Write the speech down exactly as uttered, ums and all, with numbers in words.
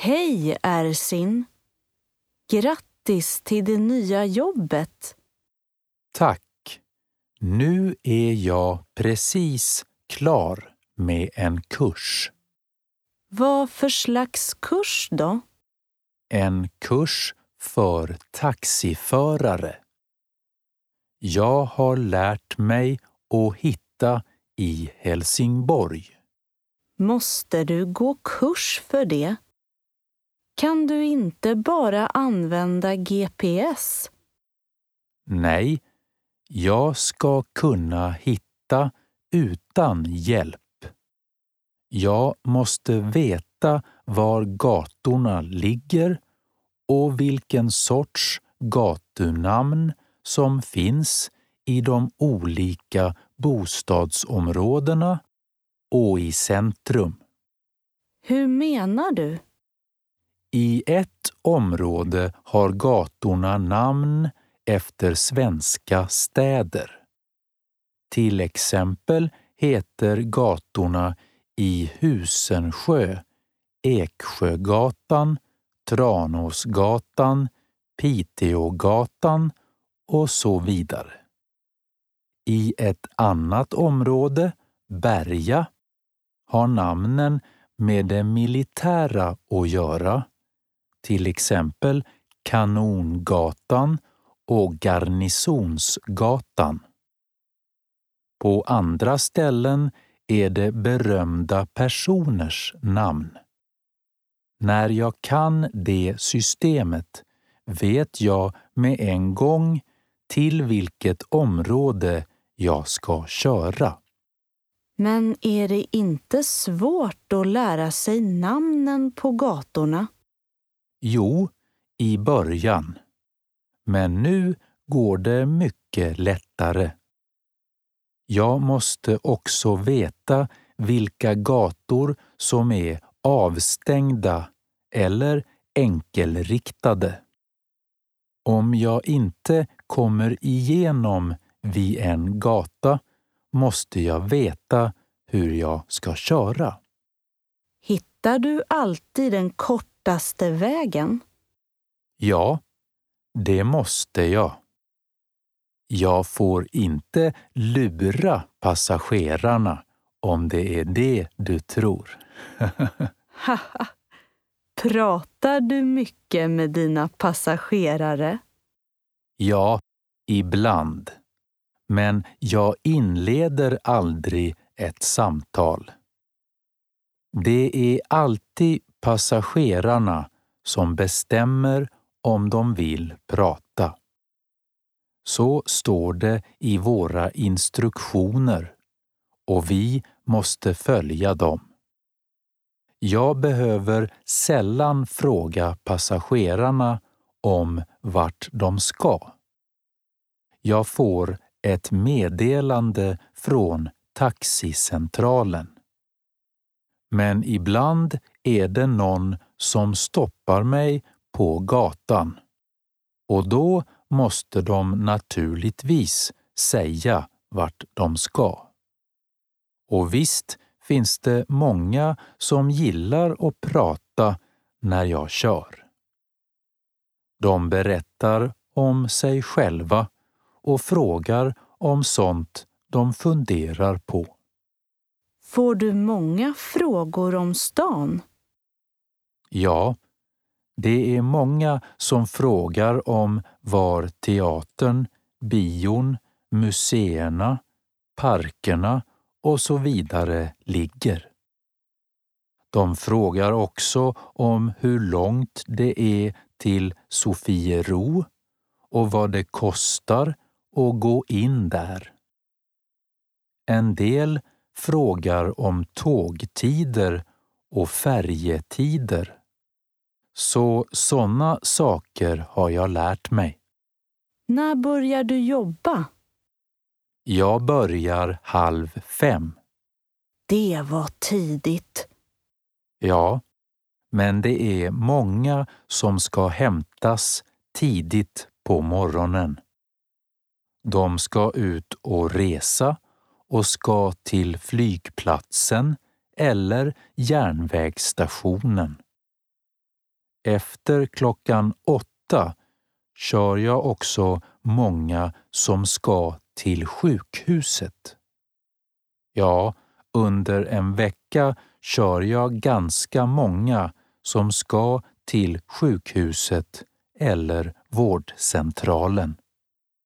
Hej Ersin! Grattis till det nya jobbet! Tack! Nu är jag precis klar med en kurs. Vad för slags kurs då? En kurs för taxiförare. Jag har lärt mig att hitta i Helsingborg. Måste du gå kurs för det? Kan du inte bara använda G P S? Nej, jag ska kunna hitta utan hjälp. Jag måste veta var gatorna ligger och vilken sorts gatunamn som finns i de olika bostadsområdena och i centrum. Hur menar du? I ett område har gatorna namn efter svenska städer. Till exempel heter gatorna i Husensjö, Eksjögatan, Tranåsgatan, Piteågatan och så vidare. I ett annat område, Berga, har namnen med det militära att göra, till exempel Kanongatan och Garnisonsgatan. På andra ställen är det berömda personers namn. När jag kan det systemet vet jag med en gång till vilket område jag ska köra. Men är det inte svårt att lära sig namnen på gatorna? Jo, i början. Men nu går det mycket lättare. Jag måste också veta vilka gator som är avstängda eller enkelriktade. Om jag inte kommer igenom vid en gata måste jag veta hur jag ska köra. Hittar du alltid den kortaste vägen? Ja, det måste jag. Jag får inte lura passagerarna om det är det du tror. Haha! Pratar du mycket med dina passagerare? Ja, ibland. Men jag inleder aldrig ett samtal. Det är alltid passagerarna som bestämmer om de vill prata. Så står det i våra instruktioner och vi måste följa dem. Jag behöver sällan fråga passagerarna om vart de ska. Jag får ett meddelande från taxicentralen. Men ibland är det någon som stoppar mig på gatan. Och då måste de naturligtvis säga vart de ska. Och visst finns det många som gillar att prata när jag kör. De berättar om sig själva och frågar om sånt de funderar på. Får du många frågor om stan? Ja, det är många som frågar om var teatern, bion, museerna, parkerna och så vidare ligger. De frågar också om hur långt det är till Sofiero och vad det kostar att gå in där. En del frågar om tågtider och färjetider. Så sådana saker har jag lärt mig. När börjar du jobba? Jag börjar halv fem. Det var tidigt. Ja, men det är många som ska hämtas tidigt på morgonen. De ska ut och resa och ska till flygplatsen eller järnvägsstationen. Efter klockan åtta kör jag också många som ska till sjukhuset. Ja, under en vecka kör jag ganska många som ska till sjukhuset eller vårdcentralen.